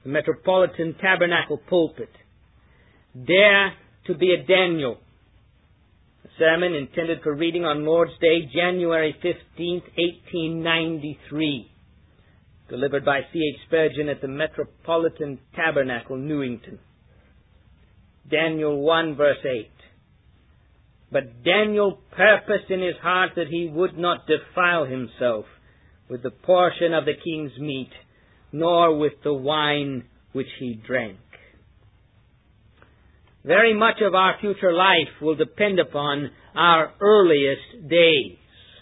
the Metropolitan Tabernacle pulpit. Dare to be a Daniel. A sermon intended for reading on Lord's Day, January 15th, 1893. Delivered by C.H. Spurgeon at the Metropolitan Tabernacle, Newington. Daniel 1, verse 8. But Daniel purposed in his heart that he would not defile himself with the portion of the king's meat, nor with the wine which he drank. Very much of our future life will depend upon our earliest days.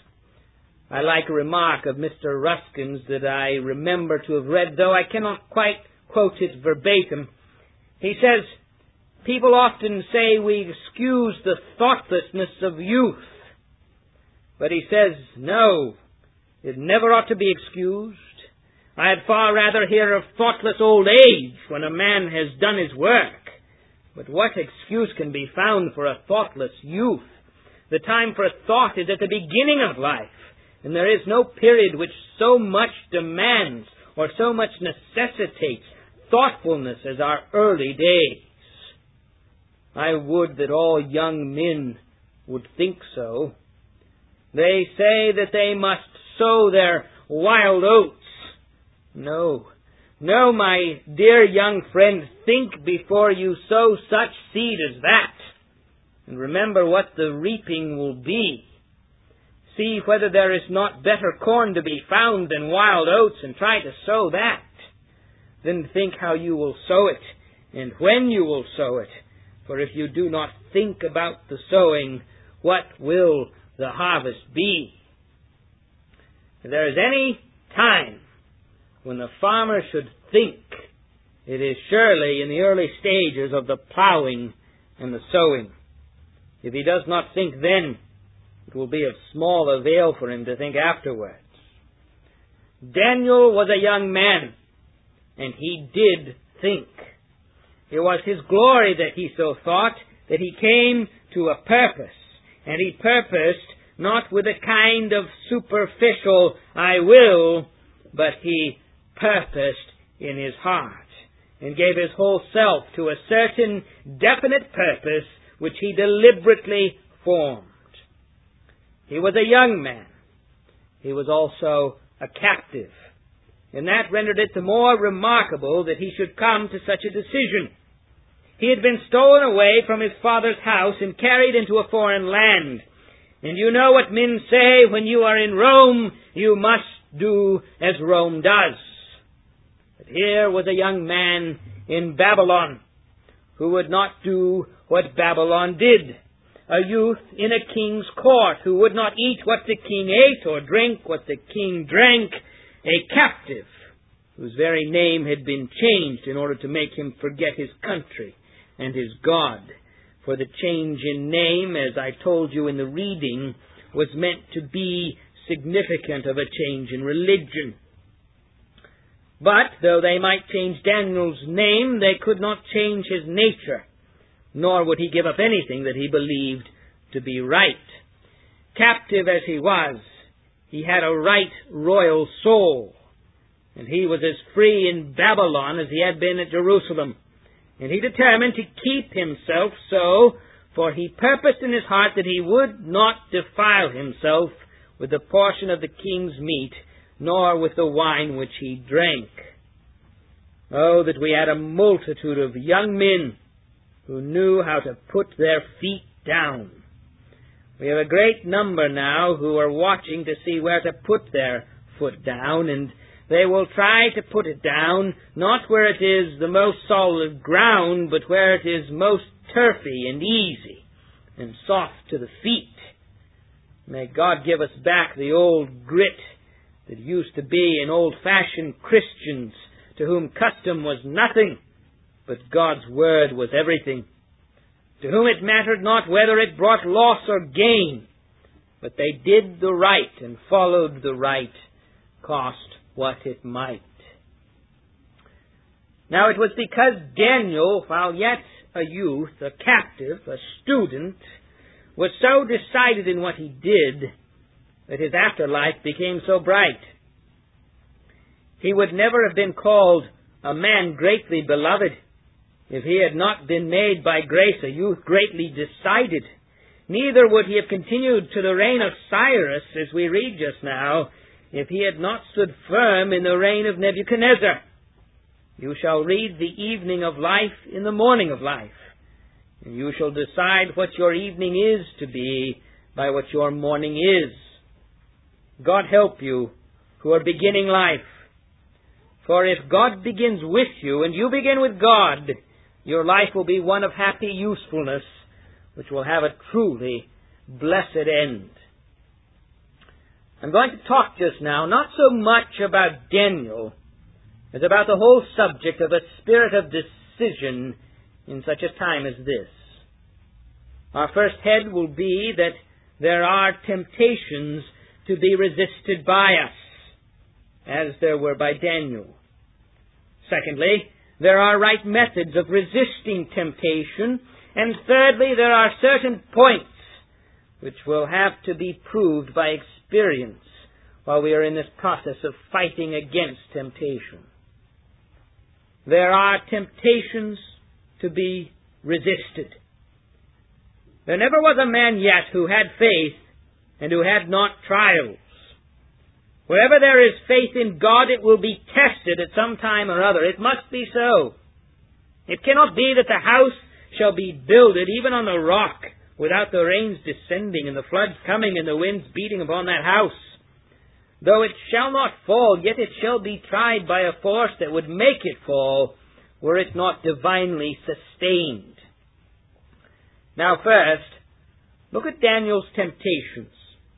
I like a remark of Mr. Ruskin's that I remember to have read, though I cannot quite quote it verbatim. He says, people often say we excuse the thoughtlessness of youth. But he says, no, it never ought to be excused. I had far rather hear of thoughtless old age when a man has done his work. But what excuse can be found for a thoughtless youth? The time for thought is at the beginning of life, and there is no period which so much demands or so much necessitates thoughtfulness as our early days. I would that all young men would think so. They say that they must sow their wild oats. No, my dear young friend, think before you sow such seed as that. And remember what the reaping will be. See whether there is not better corn to be found than wild oats, and try to sow that. Then think how you will sow it, and when you will sow it. For if you do not think about the sowing, what will the harvest be? If there is any time when the farmer should think, it is surely in the early stages of the plowing and the sowing. If he does not think then, it will be of small avail for him to think afterwards. Daniel was a young man, and he did think. It was his glory that he so thought, that he came to a purpose. And he purposed not with a kind of superficial, I will, but he purposed in his heart, and gave his whole self to a certain definite purpose which he deliberately formed. He was a young man. He was also a captive. And that rendered it the more remarkable that he should come to such a decision. He had been stolen away from his father's house and carried into a foreign land. And you know what men say, when you are in Rome, you must do as Rome does. But here was a young man in Babylon who would not do what Babylon did. A youth in a king's court who would not eat what the king ate or drink what the king drank. A captive whose very name had been changed in order to make him forget his country and his God. For the change in name, as I told you in the reading, was meant to be significant of a change in religion. But, though they might change Daniel's name, they could not change his nature, nor would he give up anything that he believed to be right. Captive as he was, he had a right royal soul, and he was as free in Babylon as he had been at Jerusalem. And he determined to keep himself so, for he purposed in his heart that he would not defile himself with the portion of the king's meat, nor with the wine which he drank. Oh, that we had a multitude of young men who knew how to put their feet down. We have a great number now who are watching to see where to put their foot down, and they will try to put it down, not where it is the most solid ground, but where it is most turfy and easy and soft to the feet. May God give us back the old grit that used to be in old-fashioned Christians, to whom custom was nothing, but God's word was everything, to whom it mattered not whether it brought loss or gain, but they did the right and followed the right, cost what it might. Now it was because Daniel, while yet a youth, a captive, a student, was so decided in what he did that his afterlife became so bright. He would never have been called a man greatly beloved, if he had not been made by grace a youth greatly decided. Neither would he have continued to the reign of Cyrus, as we read just now, if he had not stood firm in the reign of Nebuchadnezzar. You shall read the evening of life in the morning of life, and you shall decide what your evening is to be by what your morning is. God help you who are beginning life. For if God begins with you and you begin with God, your life will be one of happy usefulness, which will have a truly blessed end. I'm going to talk just now not so much about Daniel as about the whole subject of a spirit of decision in such a time as this. Our first head will be that there are temptations to be resisted by us, as there were by Daniel. Secondly, there are right methods of resisting temptation. And thirdly, there are certain points which will have to be proved by experience while we are in this process of fighting against temptation. There are temptations to be resisted. There never was a man yet who had faith and who had not trials. Wherever there is faith in God, it will be tested at some time or other. It must be so. It cannot be that the house shall be builded even on the rock without the rains descending and the floods coming and the winds beating upon that house. Though it shall not fall, yet it shall be tried by a force that would make it fall, were it not divinely sustained. Now first, look at Daniel's temptations.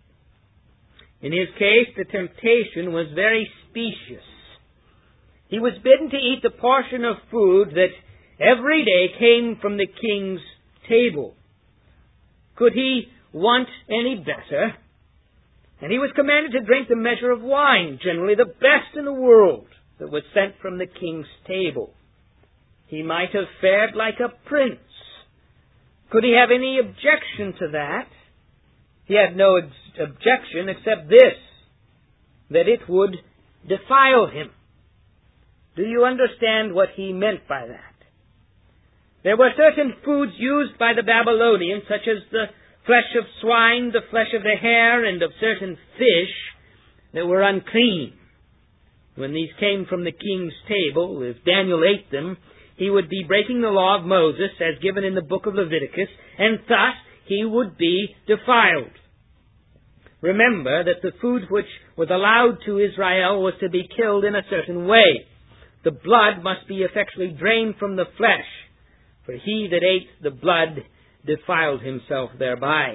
In his case, the temptation was very specious. He was bidden to eat the portion of food that every day came from the king's table. Could he want any better? And he was commanded to drink the measure of wine, generally the best in the world, that was sent from the king's table. He might have fared like a prince. Could he have any objection to that? He had no objection except this, that it would defile him. Do you understand what he meant by that? There were certain foods used by the Babylonians, such as the flesh of swine, the flesh of the hare, and of certain fish that were unclean. When these came from the king's table, if Daniel ate them, he would be breaking the law of Moses as given in the book of Leviticus, and thus he would be defiled. Remember that the food which was allowed to Israel was to be killed in a certain way. The blood must be effectually drained from the flesh, for he that ate the blood defiled himself thereby.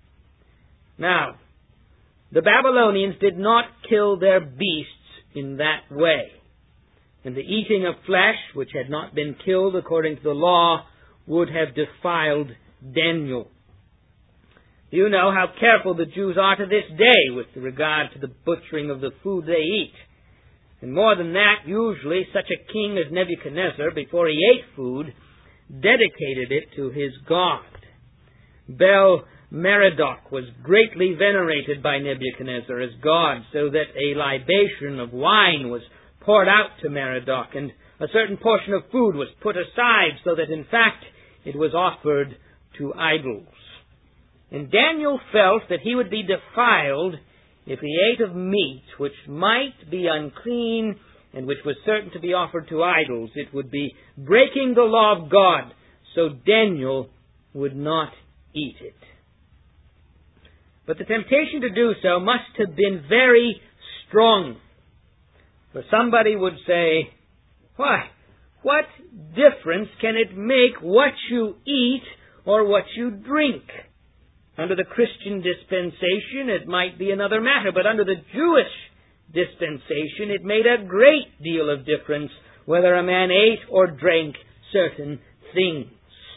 Now, the Babylonians did not kill their beasts in that way, and the eating of flesh, which had not been killed according to the law, would have defiled Daniel. You know how careful the Jews are to this day with regard to the butchering of the food they eat. And more than that, usually such a king as Nebuchadnezzar, before he ate food, dedicated it to his god. Bel-Merodach was greatly venerated by Nebuchadnezzar as god, so that a libation of wine was poured out to Merodach, and a certain portion of food was put aside, so that in fact it was offered to idols. And Daniel felt that he would be defiled if he ate of meat which might be unclean and which was certain to be offered to idols. It would be breaking the law of God, so Daniel would not eat it. But the temptation to do so must have been very strong. For somebody would say, why, what difference can it make what you eat or what you drink? Under the Christian dispensation, it might be another matter, but under the Jewish dispensation, it made a great deal of difference whether a man ate or drank certain things.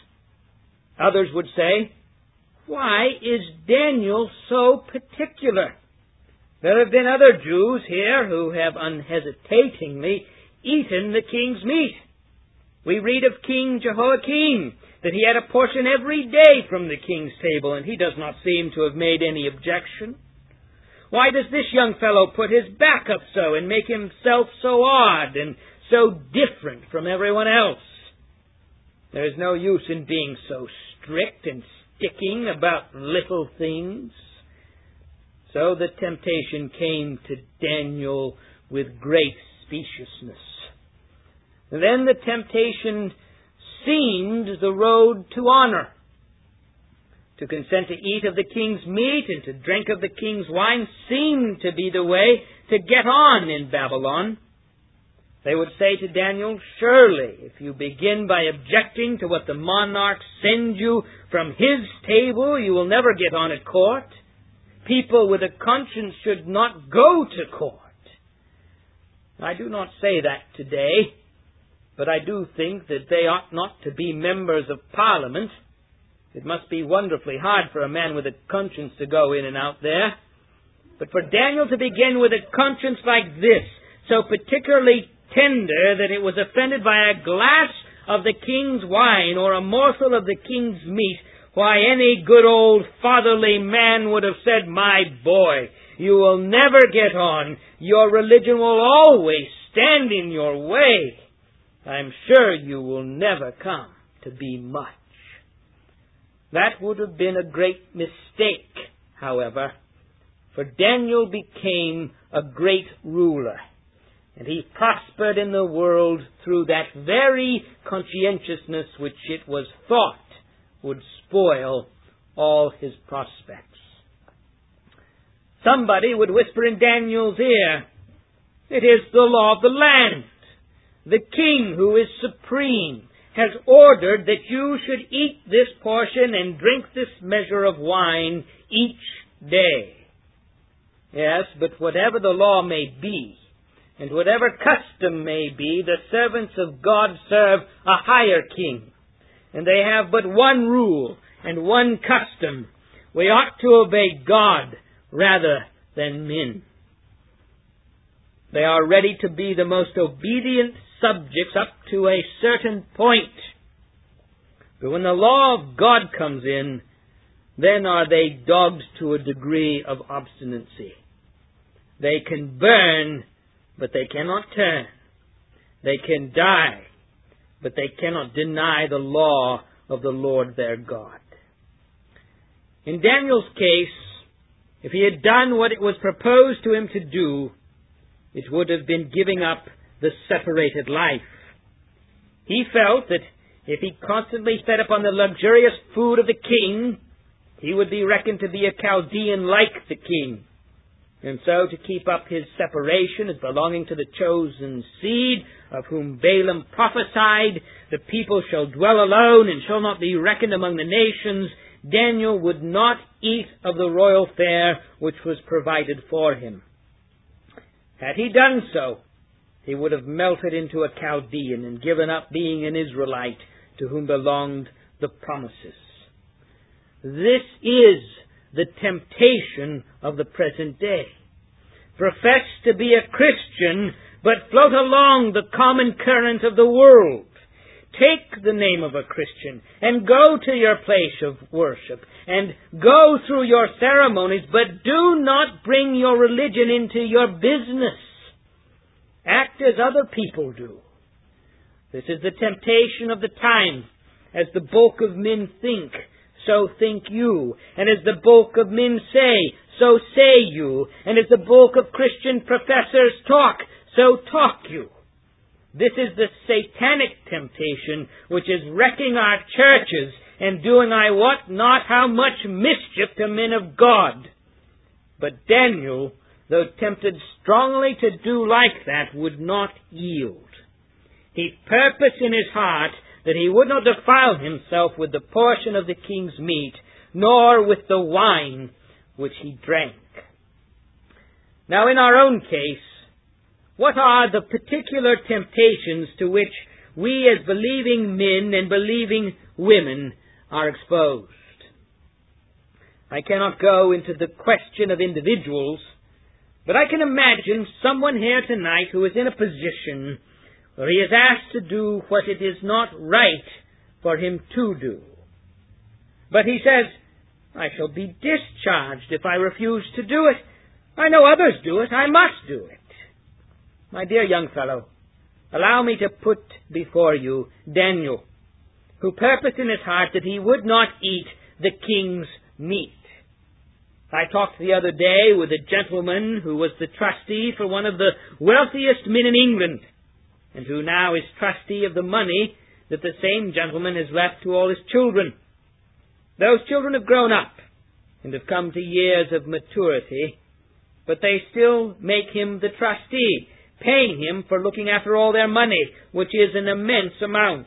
Others would say, why is Daniel so particular? There have been other Jews here who have unhesitatingly eaten the king's meat. We read of King Jehoiakim, that he had a portion every day from the king's table, and he does not seem to have made any objection. Why does this young fellow put his back up so and make himself so odd and so different from everyone else. There is no use in being so strict and sticking about little things. So the temptation came to Daniel with great speciousness. Then the temptation seemed the road to honor. To consent to eat of the king's meat and to drink of the king's wine seemed to be the way to get on in Babylon. They would say to Daniel, surely, if you begin by objecting to what the monarch sends you from his table, you will never get on at court. People with a conscience should not go to court. I do not say that today, but I do think that they ought not to be members of Parliament. It must be wonderfully hard for a man with a conscience to go in and out there. But for Daniel to begin with a conscience like this, so particularly tender that it was offended by a glass of the king's wine or a morsel of the king's meat, why, any good old fatherly man would have said, my boy, you will never get on. Your religion will always stand in your way. I'm sure you will never come to be much. That would have been a great mistake, however, for Daniel became a great ruler, and he prospered in the world through that very conscientiousness which it was thought would spoil all his prospects. Somebody would whisper in Daniel's ear, it is the law of the land. The king, who is supreme, has ordered that you should eat this portion and drink this measure of wine each day. Yes, but whatever the law may be, and whatever custom may be, the servants of God serve a higher king, and they have but one rule and one custom. We ought to obey God rather than men. They are ready to be the most obedient subjects up to a certain point. But when the law of God comes in, then are they dogs to a degree of obstinacy. They can burn, but they cannot turn. They can die, but they cannot deny the law of the Lord their God. In Daniel's case, if he had done what it was proposed to him to do, it would have been giving up the separated life. He felt that if he constantly fed upon the luxurious food of the king, he would be reckoned to be a Chaldean like the king. And so, to keep up his separation as belonging to the chosen seed, of whom Balaam prophesied, the people shall dwell alone and shall not be reckoned among the nations, Daniel would not eat of the royal fare which was provided for him. Had he done so, he would have melted into a Chaldean and given up being an Israelite to whom belonged the promises. This is the temptation of the present day. Profess to be a Christian, but float along the common current of the world. Take the name of a Christian and go to your place of worship and go through your ceremonies, but do not bring your religion into your business. Act as other people do. This is the temptation of the time. As the bulk of men think, so think you. And as the bulk of men say, so say you. And as the bulk of Christian professors talk, so talk you. This is the satanic temptation which is wrecking our churches and doing I wot not how much mischief to men of God. But Daniel, though tempted strongly to do like that, would not yield. He purposed in his heart that he would not defile himself with the portion of the king's meat, nor with the wine which he drank. Now, in our own case, what are the particular temptations to which we as believing men and believing women are exposed? I cannot go into the question of individuals, but I can imagine someone here tonight who is in a position where he is asked to do what it is not right for him to do. But he says, I shall be discharged if I refuse to do it. I know others do it. I must do it. My dear young fellow, allow me to put before you Daniel, who purposed in his heart that he would not eat the king's meat. I talked the other day with a gentleman who was the trustee for one of the wealthiest men in England, and who now is trustee of the money that the same gentleman has left to all his children. Those children have grown up and have come to years of maturity, but they still make him the trustee, paying him for looking after all their money, which is an immense amount.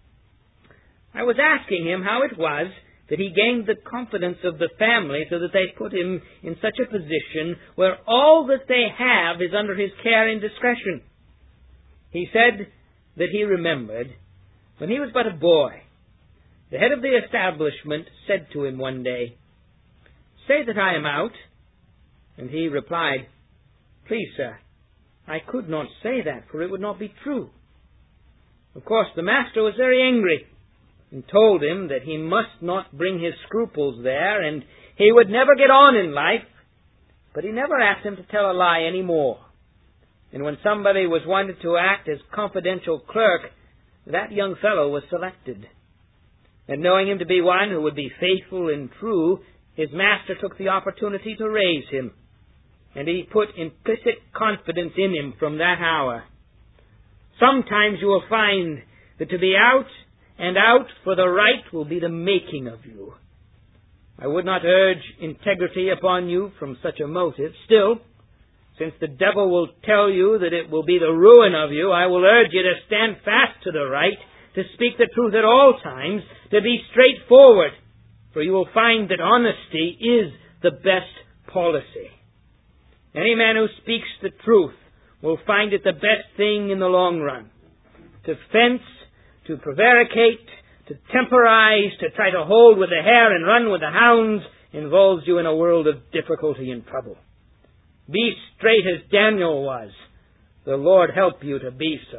I was asking him how it was that he gained the confidence of the family so that they put him in such a position where all that they have is under his care and discretion. He said that he remembered when he was but a boy, the head of the establishment said to him one day, "Say that I am out." And he replied, "Please, sir, I could not say that, for it would not be true." Of course, the master was very angry and told him that he must not bring his scruples there, and he would never get on in life. But he never asked him to tell a lie any more. And when somebody was wanted to act as confidential clerk, that young fellow was selected. And knowing him to be one who would be faithful and true, his master took the opportunity to raise him. And he put implicit confidence in him from that hour. Sometimes you will find that to be out and out for the right will be the making of you. I would not urge integrity upon you from such a motive. Still, since the devil will tell you that it will be the ruin of you, I will urge you to stand fast to the right, to speak the truth at all times, to be straightforward, for you will find that honesty is the best policy. Any man who speaks the truth will find it the best thing in the long run. To fence, to prevaricate, to temporize, to try to hold with the hare and run with the hounds involves you in a world of difficulty and trouble. Be straight as Daniel was. The Lord help you to be so.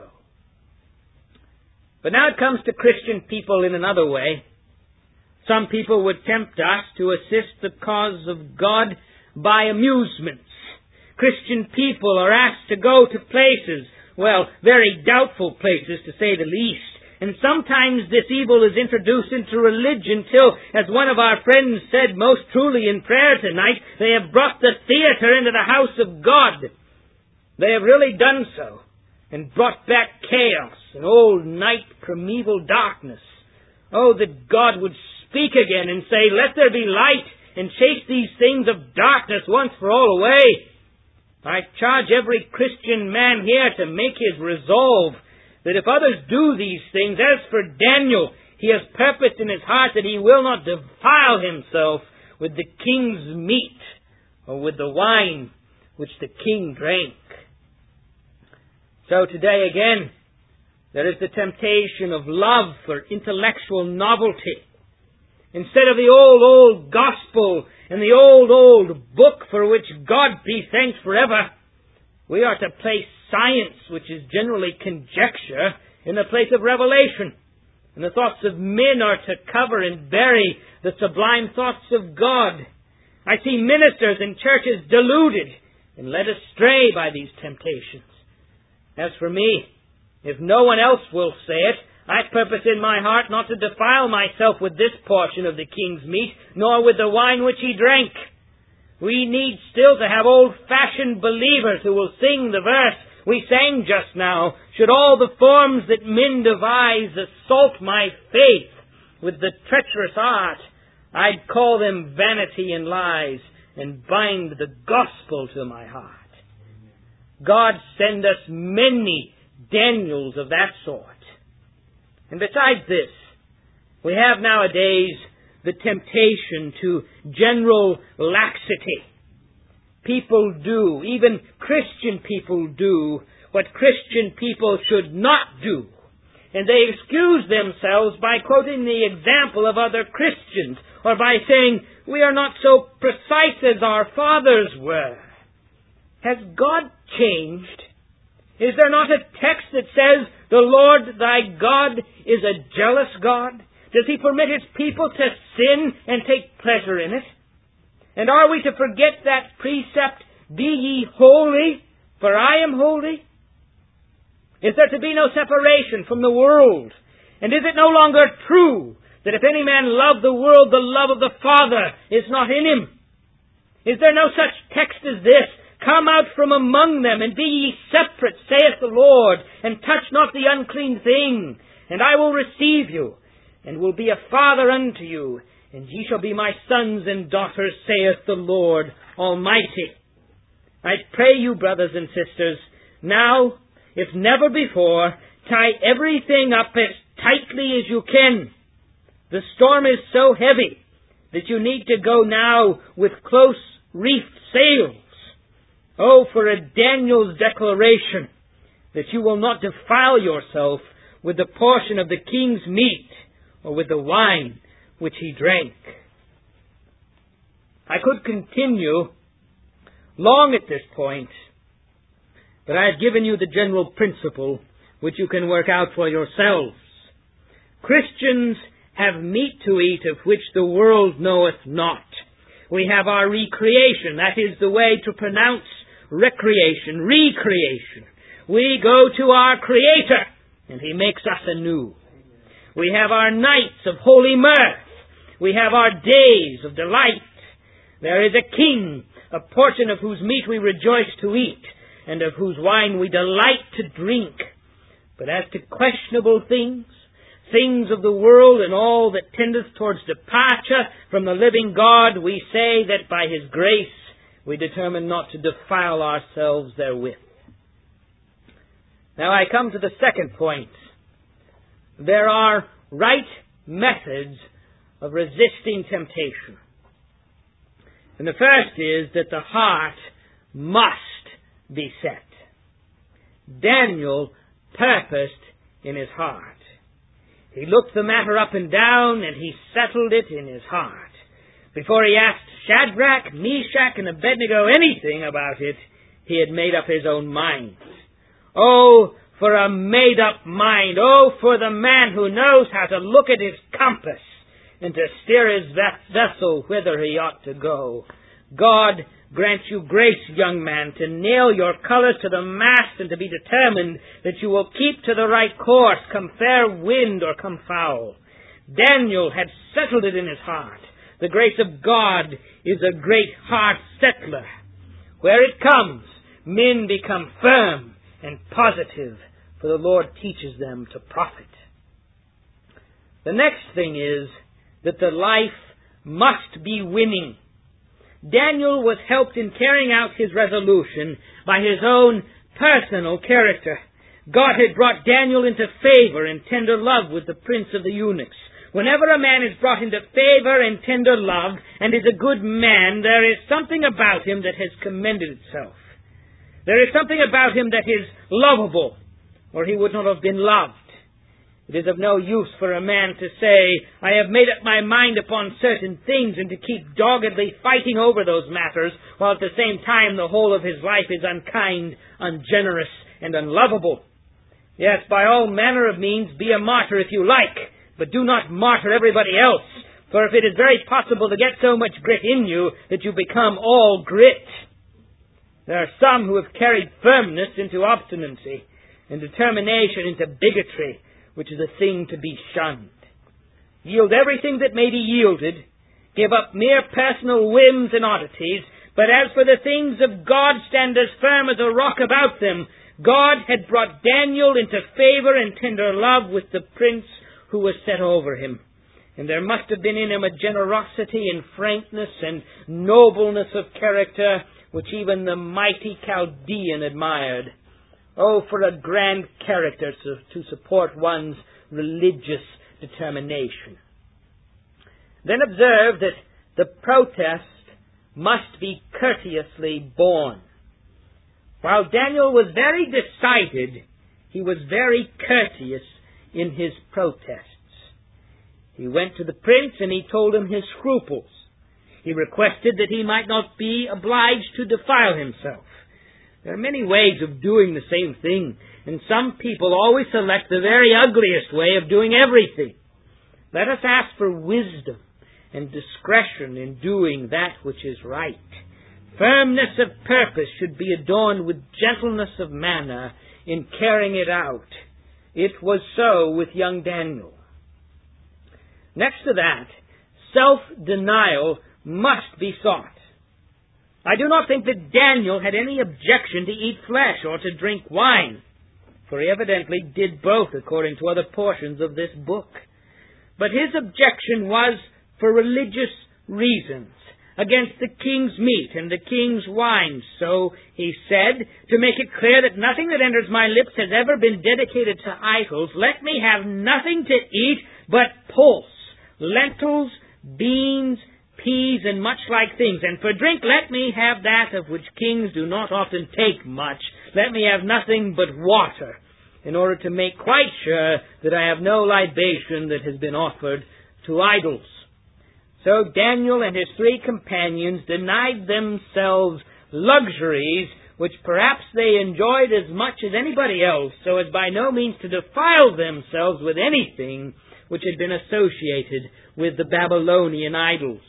But now it comes to Christian people in another way. Some people would tempt us to assist the cause of God by amusements. Christian people are asked to go to places, well, very doubtful places to say the least. And sometimes this evil is introduced into religion till, as one of our friends said most truly in prayer tonight, they have brought the theater into the house of God. They have really done so, and brought back chaos and old night primeval darkness. Oh, that God would speak again and say, "Let there be light," and chase these things of darkness once for all away. I charge every Christian man here to make his resolve that if others do these things, as for Daniel, he has purposed in his heart that he will not defile himself with the king's meat or with the wine which the king drank. So today again, there is the temptation of love for intellectual novelty. Instead of the old gospel and the old book for which God be thanked forever, we are to place science, which is generally conjecture, in the place of revelation. And the thoughts of men are to cover and bury the sublime thoughts of God. I see ministers in churches deluded and led astray by these temptations. As for me, if no one else will say it, I purpose in my heart not to defile myself with this portion of the king's meat, nor with the wine which he drank. We need still to have old-fashioned believers who will sing the verse we sang just now. Should all the forms that men devise assault my faith with the treacherous art, I'd call them vanity and lies and bind the gospel to my heart. God send us many Daniels of that sort. And besides this, we have nowadays the temptation to general laxity. People do, even Christian people do, what Christian people should not do. And they excuse themselves by quoting the example of other Christians, or by saying, "We are not so precise as our fathers were." Has God changed? Is there not a text that says, "The Lord thy God is a jealous God"? Does he permit his people to sin and take pleasure in it? And are we to forget that precept, "Be ye holy, for I am holy"? Is there to be no separation from the world? And is it no longer true that if any man love the world, the love of the Father is not in him? Is there no such text as this? Come out from among them, and be ye separate, saith the Lord, and touch not the unclean thing, and I will receive you, and will be a father unto you, and ye shall be my sons and daughters, saith the Lord Almighty. I pray you, brothers and sisters, now, if never before, tie everything up as tightly as you can. The storm is so heavy that you need to go now with close reefed sails. Oh, for a Daniel's declaration that you will not defile yourself with the portion of the king's meat or with the wine which he drank. I could continue long at this point, but I have given you the general principle which you can work out for yourselves. Christians have meat to eat of which the world knoweth not. We have our recreation. That is the way to pronounce recreation, recreation. We go to our Creator, and He makes us anew. We have our nights of holy mirth. We have our days of delight. There is a King, a portion of whose meat we rejoice to eat, and of whose wine we delight to drink. But as to questionable things, things of the world and all that tendeth towards departure from the living God, we say that by His grace we determine not to defile ourselves therewith. Now I come to the second point. There are right methods of resisting temptation. And the first is that the heart must be set. Daniel purposed in his heart. He looked the matter up and down, and he settled it in his heart. Before he asked Shadrach, Meshach, and Abednego anything about it, he had made up his own mind. Oh, for a made-up mind! Oh, for the man who knows how to look at his compass and to steer his vessel whither he ought to go. God grant you grace, young man, to nail your colours to the mast and to be determined that you will keep to the right course, come fair wind or come foul. Daniel had settled it in his heart. The grace of God is a great heart settler. Where it comes, men become firm and positive, for the Lord teaches them to profit. The next thing is that the life must be winning. Daniel was helped in carrying out his resolution by his own personal character. God had brought Daniel into favor and tender love with the prince of the eunuchs. Whenever a man is brought into favor and tender love and is a good man, there is something about him that has commended itself. There is something about him that is lovable, or he would not have been loved. It is of no use for a man to say, I have made up my mind upon certain things, and to keep doggedly fighting over those matters, while at the same time the whole of his life is unkind, ungenerous, and unlovable. Yes, by all manner of means, be a martyr if you like, but do not martyr everybody else, for if it is very possible to get so much grit in you that you become all grit. There are some who have carried firmness into obstinacy, and determination into bigotry, which is a thing to be shunned. Yield everything that may be yielded, give up mere personal whims and oddities, but as for the things of God, stand as firm as a rock about them. God had brought Daniel into favor and tender love with the prince who was set over him. And there must have been in him a generosity and frankness and nobleness of character which even the mighty Chaldean admired. Oh, for a grand character to support one's religious determination. Then observe that the protest must be courteously borne. While Daniel was very decided, he was very courteous in his protests. He went to the prince and he told him his scruples. He requested that he might not be obliged to defile himself. There are many ways of doing the same thing, and some people always select the very ugliest way of doing everything. Let us ask for wisdom and discretion in doing that which is right. Firmness of purpose should be adorned with gentleness of manner in carrying it out. It was so with young Daniel. Next to that, self-denial must be sought. I do not think that Daniel had any objection to eat flesh or to drink wine, for he evidently did both according to other portions of this book. But his objection was for religious reasons, against the king's meat and the king's wine. So he said, to make it clear that nothing that enters my lips has ever been dedicated to idols, let me have nothing to eat but pulse, lentils, beans, peas, and much like things. And for drink, let me have that of which kings do not often take much. Let me have nothing but water, in order to make quite sure that I have no libation that has been offered to idols. So Daniel and his 3 companions denied themselves luxuries which perhaps they enjoyed as much as anybody else, so as by no means to defile themselves with anything which had been associated with the Babylonian idols.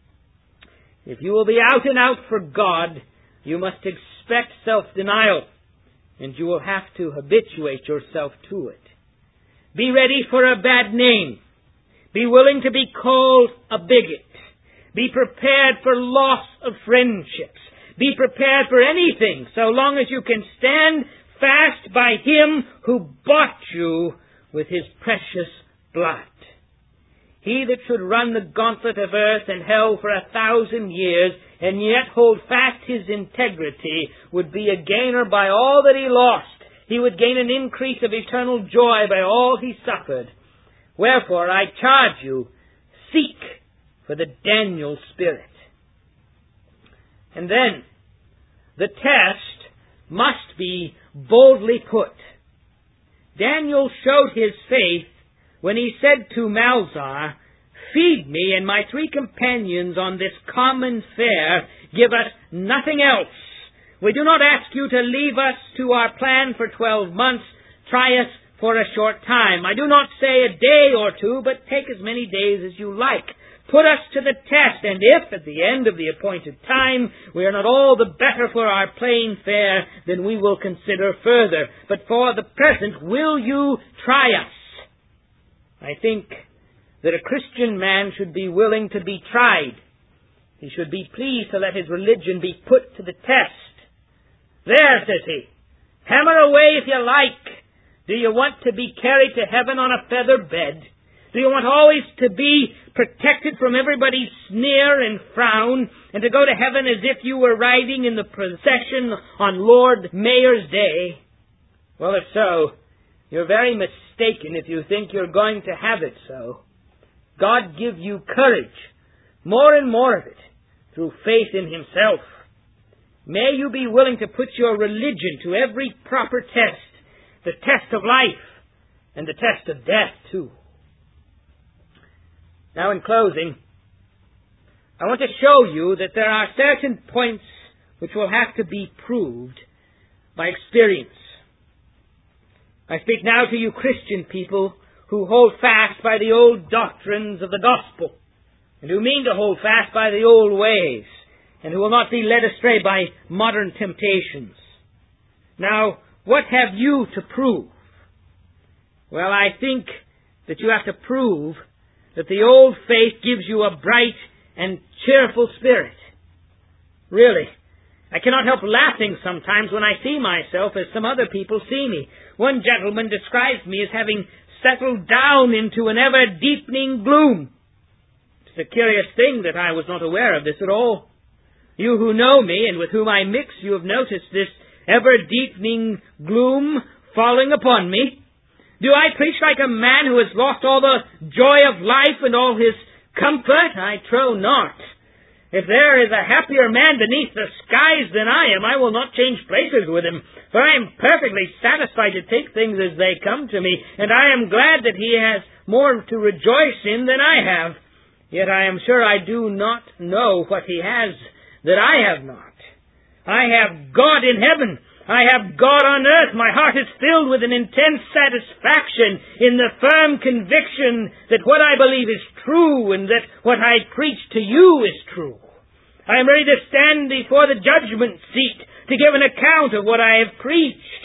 If you will be out and out for God, you must expect self-denial, and you will have to habituate yourself to it. Be ready for a bad name. Be willing to be called a bigot. Be prepared for loss of friendships. Be prepared for anything, so long as you can stand fast by Him who bought you with His precious blood. He that should run the gauntlet of earth and hell for 1,000 years, and yet hold fast his integrity, would be a gainer by all that he lost. He would gain an increase of eternal joy by all he suffered. Wherefore, I charge you, seek for the Daniel spirit. And then, the test must be boldly put. Daniel showed his faith when he said to Malzar, "Feed me and my 3 companions on this common fare. Give us nothing else. We do not ask you to leave us to our plan for 12 months. Try us for a short time. I do not say a day or 2, but take as many days as you like. Put us to the test, and if at the end of the appointed time we are not all the better for our plain fare, then we will consider further. But for the present, will you try us?" I think that a Christian man should be willing to be tried. He should be pleased to let his religion be put to the test. "There," says he, "hammer away if you like. Do you want to be carried to heaven on a feather bed? Do you want always to be protected from everybody's sneer and frown, and to go to heaven as if you were riding in the procession on Lord Mayor's Day? Well, if so, you're very mistaken if you think you're going to have it so. God give you courage, more and more of it, through faith in Himself. May you be willing to put your religion to every proper test, the test of life, and the test of death, too. Now, in closing, I want to show you that there are certain points which will have to be proved by experience. I speak now to you Christian people who hold fast by the old doctrines of the gospel, and who mean to hold fast by the old ways, and who will not be led astray by modern temptations. Now, what have you to prove? Well, I think that you have to prove that the old faith gives you a bright and cheerful spirit. Really, I cannot help laughing sometimes when I see myself as some other people see me. One gentleman describes me as having settled down into an ever-deepening gloom. It's a curious thing that I was not aware of this at all. You who know me and with whom I mix, you have noticed this ever-deepening gloom falling upon me. Do I preach like a man who has lost all the joy of life and all his comfort? I trow not. If there is a happier man beneath the skies than I am, I will not change places with him, for I am perfectly satisfied to take things as they come to me, and I am glad that he has more to rejoice in than I have. Yet I am sure I do not know what he has that I have not. I have God in heaven. I have God on earth. My heart is filled with an intense satisfaction in the firm conviction that what I believe is true and that what I preach to you is true. I am ready to stand before the judgment seat to give an account of what I have preached.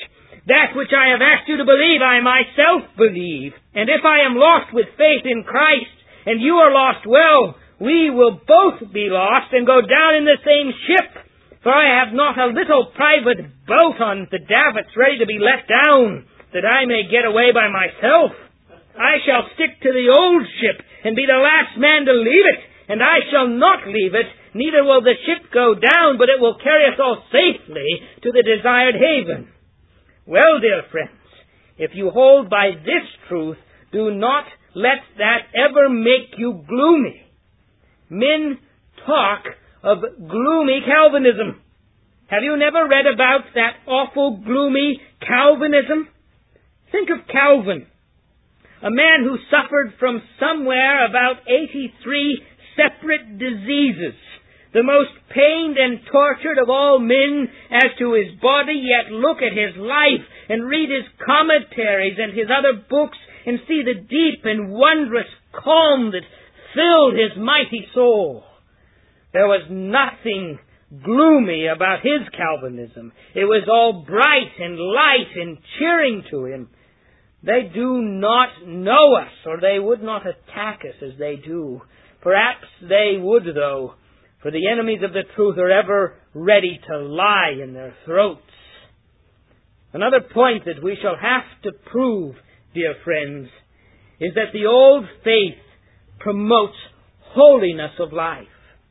That which I have asked you to believe, I myself believe. And if I am lost with faith in Christ, and you are lost, well, we will both be lost and go down in the same ship. For I have not a little private boat on the davits ready to be let down, that I may get away by myself. I shall stick to the old ship, and be the last man to leave it. And I shall not leave it, neither will the ship go down, but it will carry us all safely to the desired haven. Well, dear friends, if you hold by this truth, do not let that ever make you gloomy. Men talk of gloomy Calvinism. Have you never read about that awful gloomy Calvinism? Think of Calvin, a man who suffered from somewhere about 83 separate diseases, the most pained and tortured of all men as to his body, yet look at his life and read his commentaries and his other books and see the deep and wondrous calm that filled his mighty soul. There was nothing gloomy about his Calvinism. It was all bright and light and cheering to him. They do not know us, or they would not attack us as they do. Perhaps they would, though, for the enemies of the truth are ever ready to lie in their throats. Another point that we shall have to prove, dear friends, is that the old faith promotes holiness of life.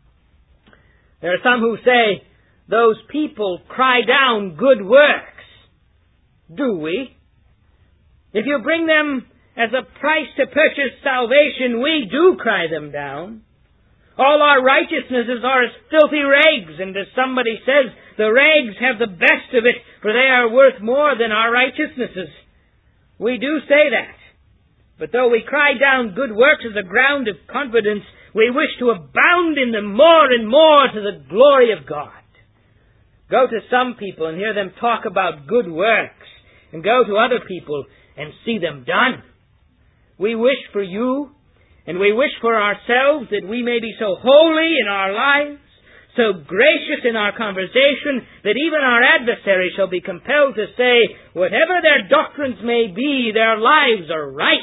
There are some who say, those people cry down good works. Do we? If you bring them as a price to purchase salvation, we do cry them down. All our righteousnesses are as filthy rags, and as somebody says, the rags have the best of it, for they are worth more than our righteousnesses. We do say that. But though we cry down good works as a ground of confidence, we wish to abound in them more and more to the glory of God. Go to some people and hear them talk about good works, and go to other people and see them done. We wish for you, and we wish for ourselves that we may be so holy in our lives, so gracious in our conversation, that even our adversaries shall be compelled to say, whatever their doctrines may be, their lives are right.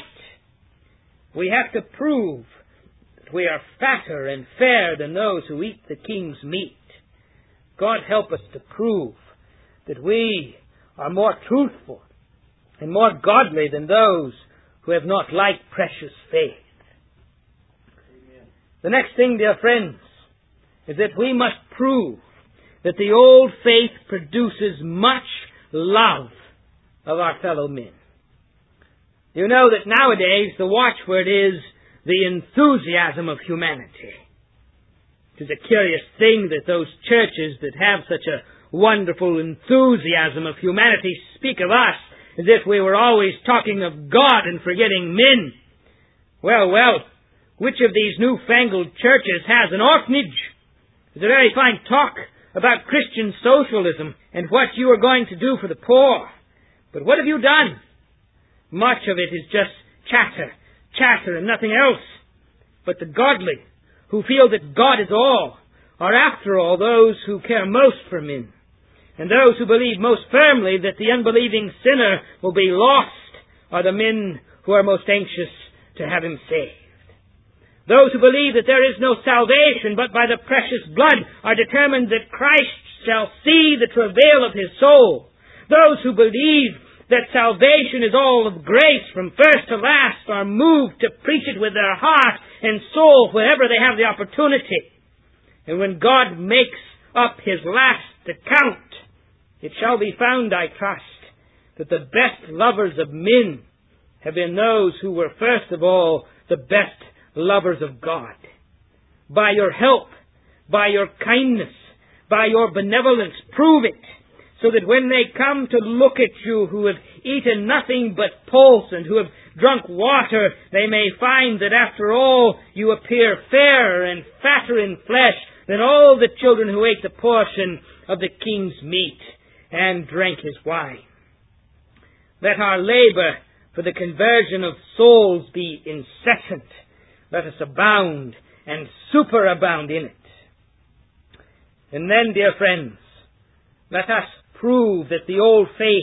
We have to prove that we are fatter and fairer than those who eat the king's meat. God help us to prove that we are more truthful and more godly than those who have not like precious faith. Amen. The next thing, dear friends, is that we must prove that the old faith produces much love of our fellow men. You know that nowadays the watchword is the enthusiasm of humanity. It is a curious thing that those churches that have such a wonderful enthusiasm of humanity speak of us as if we were always talking of God and forgetting men. Well, which of these newfangled churches has an orphanage? It's a very fine talk about Christian socialism and what you are going to do for the poor. But what have you done? Much of it is just chatter and nothing else. But the godly, who feel that God is all, are after all those who care most for men. And those who believe most firmly that the unbelieving sinner will be lost are the men who are most anxious to have him saved. Those who believe that there is no salvation but by the precious blood are determined that Christ shall see the travail of his soul. Those who believe that salvation is all of grace from first to last are moved to preach it with their heart and soul whenever they have the opportunity. And when God makes up his last account, it shall be found, I trust, that the best lovers of men have been those who were first of all the best lovers of God. By your help, by your kindness, by your benevolence, prove it, so that when they come to look at you who have eaten nothing but pulse and who have drunk water, they may find that after all you appear fairer and fatter in flesh than all the children who ate the portion of the king's meat and drank his wine. Let our labor for the conversion of souls be incessant. Let us abound and superabound in it. And then, dear friends, let us prove that the old faith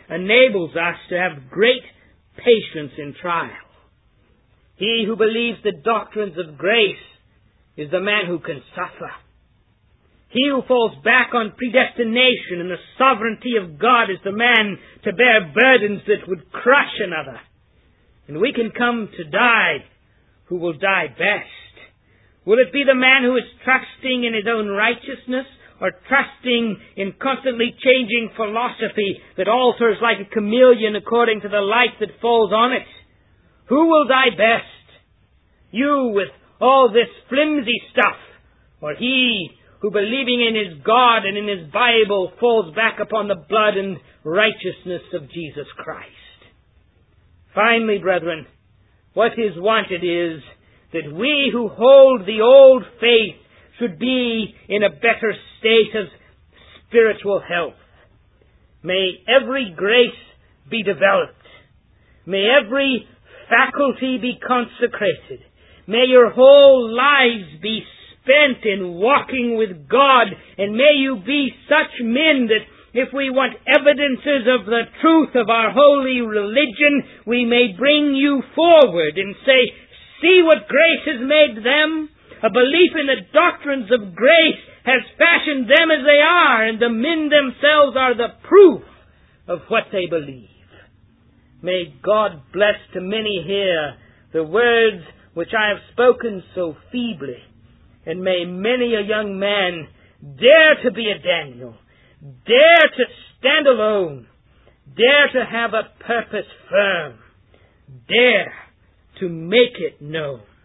enables us to have great patience in trial. He who believes the doctrines of grace is the man who can suffer. He who falls back on predestination and the sovereignty of God is the man to bear burdens that would crush another. And we can come to die who will die best. Will it be the man who is trusting in his own righteousness, or trusting in constantly changing philosophy that alters like a chameleon according to the light that falls on it? Who will die best? You with all this flimsy stuff, or he who, believing in his God and in his Bible, falls back upon the blood and righteousness of Jesus Christ? Finally, brethren, what is wanted is that we who hold the old faith should be in a better state of spiritual health. May every grace be developed. May every faculty be consecrated. May your whole lives be spent in walking with God, and may you be such men that if we want evidences of the truth of our holy religion, we may bring you forward and say, see what grace has made them. A belief in the doctrines of grace has fashioned them as they are, and the men themselves are the proof of what they believe. May God bless to many here the words which I have spoken so feebly, and may many a young man dare to be a Daniel, dare to stand alone, dare to have a purpose firm, dare to make it known.